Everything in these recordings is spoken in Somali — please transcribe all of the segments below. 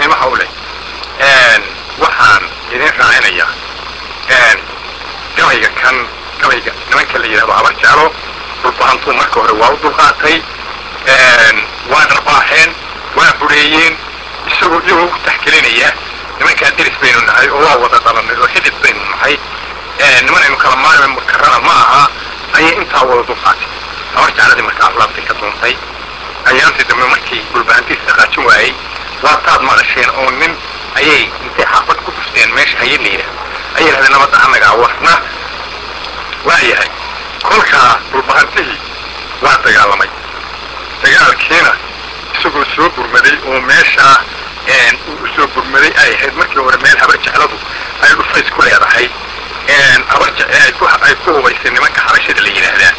qiimaha u leh waxaan idin raacinayaa gabayga nimanka la yidhahdo habar jeclo dhulbahantuu marka hore waa u dulqaatay waa dharbaaxeen waa bureeyeen isagoo iyagoo ku taxgelinaya nimankaan deris baynu nahay oo waa wada dhalanay oo xidid baynu nahay nimanaynu kala maarme karana ma aha ayay intaa wada dulqaatay habar jecladii marka aflaabtay ka duuntay ayaantii dambe markii dhulbahantiis dhaqaajin waayey waa taad maqasheen oo nin ayay intay xaafad ku dhufteen meesha haye la yidhahdo ayay yidhahdeen nabadda annagaa warna waayahay kolkaa dhulbahantihii waa dagaalamay dagaalkiina isagoo soo burmaday oo meeshaa u soo burmaday ay ahayd markii hore meel habar jecladu ay dhufays ku leedahay ay ku hubaysay nimanka xabashada la yidhaahdaa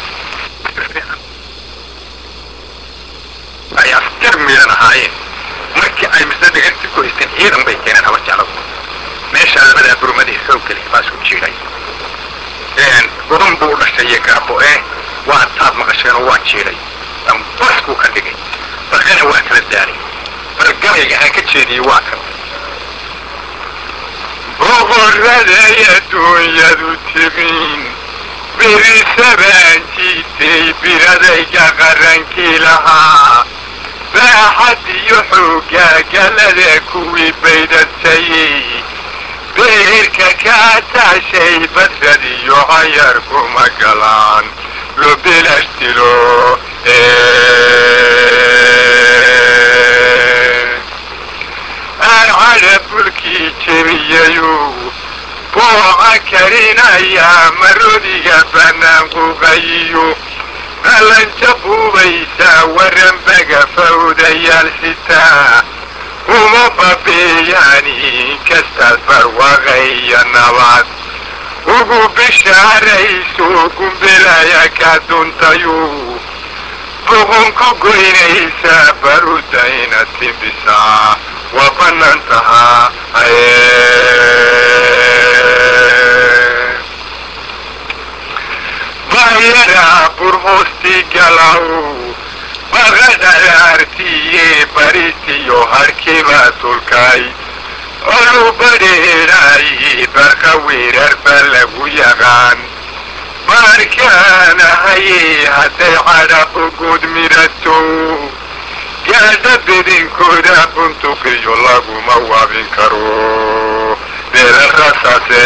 ay askar miidan ahaayeen markii ay misna dhagarti ku haysteen ciidan bay keeneen habar jecladu meeshaa labadaa burmadii xoogga leh baa isku jiiray godan buu u dhashay iyo garbo waa taad maqasheen oo waa jiiray dambaskuu ka dhigay barqana waa kala daaray bal gabayga aan ka jeediyey waa kan boqorraday adduunyadu tiqiin berisabaan jiitay biradayga qarankii lahaa baaxad iyo xoogaa galada kuwii baydhadtayey beerka kaa taashay badrad iyo cayar kuma galaan lo bilashtilo arcada bulkii jebiyayu booca karinayaa marodiga bannaan quqayiyo qalanja buubaysaa waranbaga fawdayaal sitaa uma babeeyaan inkastaad barwaqaya nabad ugu bishaarayso gumbelaya ka duntayu boqonku goynaysaa barudayna timbisaa waa bannaan tahaa bayaraa burhoostii galaw baqadhalaartiye baritiyo harkibaa tulkay olu badheedhaayi barqa weerarba lagu yaqaan baarkaanahaye hadday cadhab uguud midhato gaadha bedinkooda buntuqiyo laguma waabin karo beela rasaase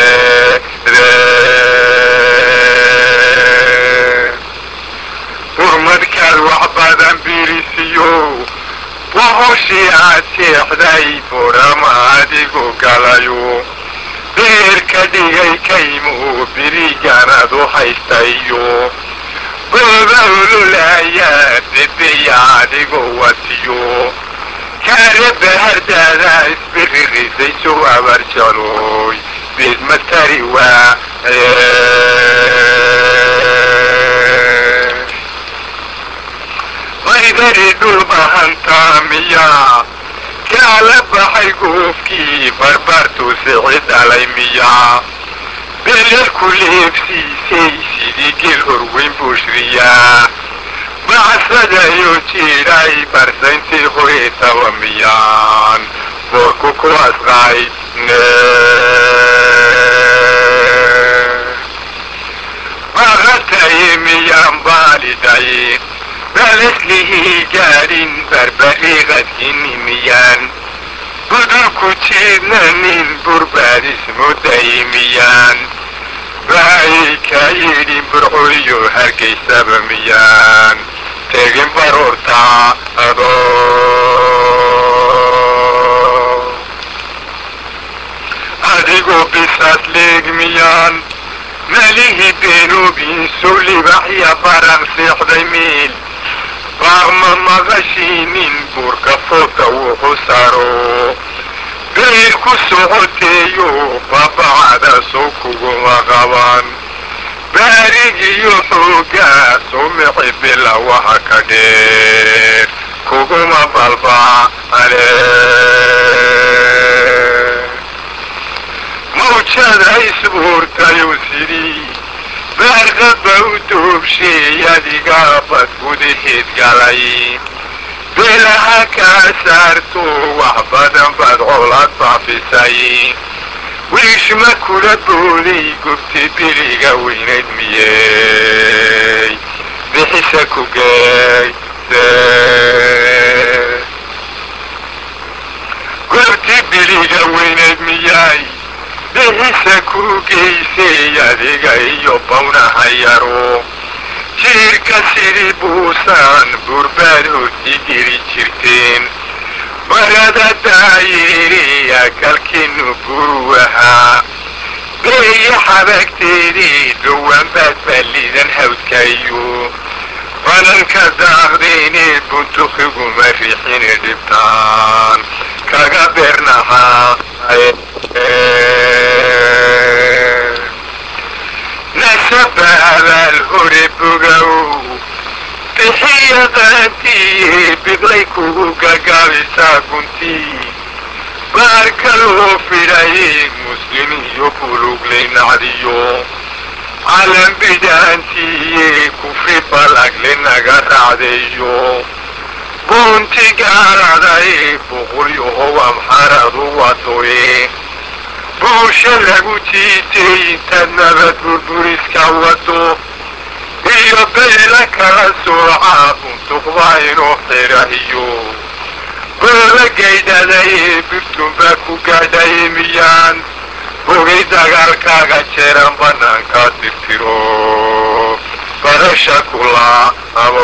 hurmadkaad wax badan biirisiyo wahoshii aad seexday burama adigu galayo beerka dhigay kaymu biriganad u haystayo gooba ululayaa debeya adigu watiyo kaare bahardaada isbiririsay sow abar jaloy beedmatari waa baydari dhulbahantaamiya kaala baxay goofkii barbartuu sicid dhalay miya belalku leebsiisay sidii gel horweyn buushriyaa bacsadayo jiidhay barsayntii hoytaba miyaan boorku ku asqay baqataye miyaan baaliday balaslihii gaadhin barbariiqadkini miyaan budulku jiidnanin burbaadis muday miyaan bahay ka yidhin burcoyo hargaysaba miyaan tegin baroortaa adigoo bisaas leeg miyaan malihii beenuubin sulibaxya baraq seexday miil baaqma maqashiinin buurka fooda wuxu saro beer ku socoteeyo babacada sow kuguma qaban baarigiyo xoogaa sumici bila waxa ka dheer kuguma balbacale mawjada isbuurtayo sidii baarqaba u doobsheey adiga bad gudaheed galay بلها كسرتو وحبدا بدعولات بعفساي ويش ما كل بولي قبت بليغا ويند مياي بحسكو جاي قبت بليغا ويند مياي بحسكو جيسي يديغا يوبونا هيارو شركة سيري بوسان برباد هردي جيري شرتين برادة دايري أكلكن بروها بي حبكتيري دوان باد بليدن هوتكيو فنن كداغديني بنتخيقو مريحين دبتان كاقابرنها نسب هذا الهرب بقو بحية ذاتي بغليكو قاقابسا كنتي بارك الله في رأي مسلمي يقولوا لنا عديو عالم بدانتي كفر بلغ لنا قرعديو بونتي قرعدي بغريو هو محارض وطوي بوشا لغو تيتي تنبت بربوريس كواتو iyo beela kala sooca buntuqbayno xirahiyo boola gaydhaday birtunbaa ku gaadhay miyaan bogay dagaalkaaga jeeran bannaankaa tirtiro barasha kula abo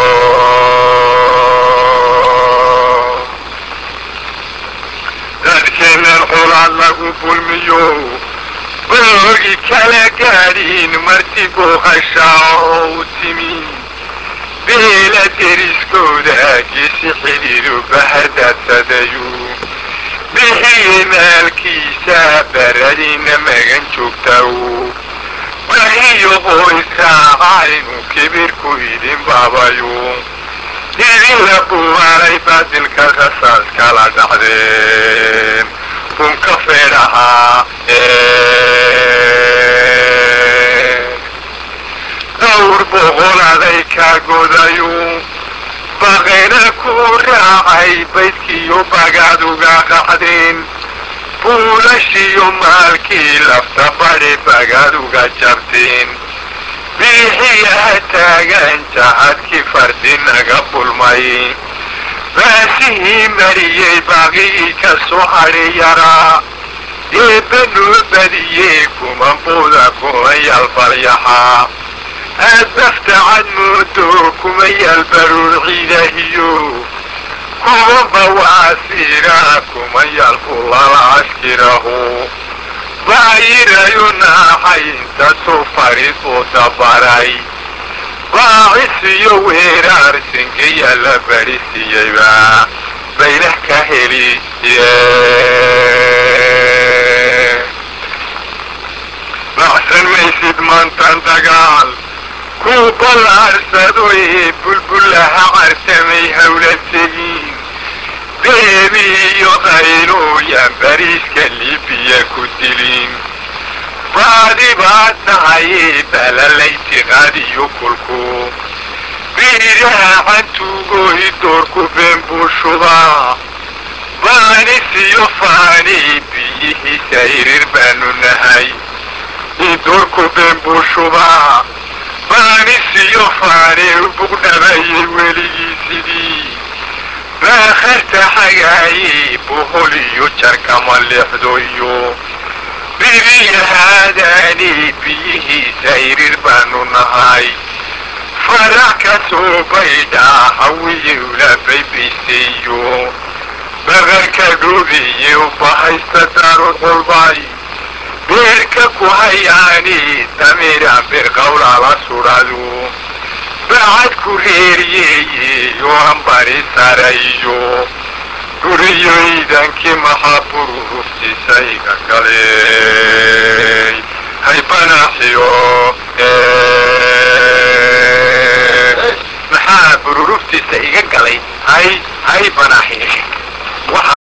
dadkeennan xulaad lagu bulmiyo boogi kala gaadhin marti booqashaa u timi beela deriskooda geesi xidhiiru bahadaadsadayu bixiye maalkiisa baradina magan joogtaw wahiyo qoysraaca inuu kibirku idin baabayo idinla buuaalay baadilka qasaas kala dhacdeen bunka feedhahaa dawr boqoladay kaa godayu baqayna ku raacay baydkiyo bagaduga qacdeen buulashiyo maalkii lafta badhe bagaduga jabteen biixiyaha taagan jahadkii fardi naga bulmay baasihii mariyey baaqigii ka soo hadhi yaraa eebbanuu badiyey kumanbuuda kumayal balyaxaa aad baftacad moodo kumayal baruur ciidahiyo kuwa bawaasiira kumayal bulala ashkirahu baayirayu naaxay inta soo fadhiisoo dabaray baacisiyo weeraar singiya la badhisiyeyba baylah ka heliye baxsan maysid maantan dagaal ku ballaarsadoy bulbullaha cartamay hawla tegin beebi iyo qaylooyan bariiska libiya ku dilin baadi baad tahay balalaytiqaadiyo kulku biiraha cantugoy doorku been buu shubaa baanisiyo faani biyihiisa irir baanu nahay doorku been buu shubaa baanisiyo faani bugdhabayay weligiisidii baakharta xagaayey boholiyo jarkama leexdoyo biriyahaadaani biyihiisa irir baanu nahay farax ka soo baydhaa hawiyula baybayseeyo baqarka dhuubiye ubahaysta daarud qolbay beerka ku hayaani damiran birqawlala sudhadu bacad ku reeriyeeye oo hambari sarayo guriyoydankii maxaa bururuftiisa iga galey hay banaxiyo maxaa bururuftiisa iga galay hay banaxi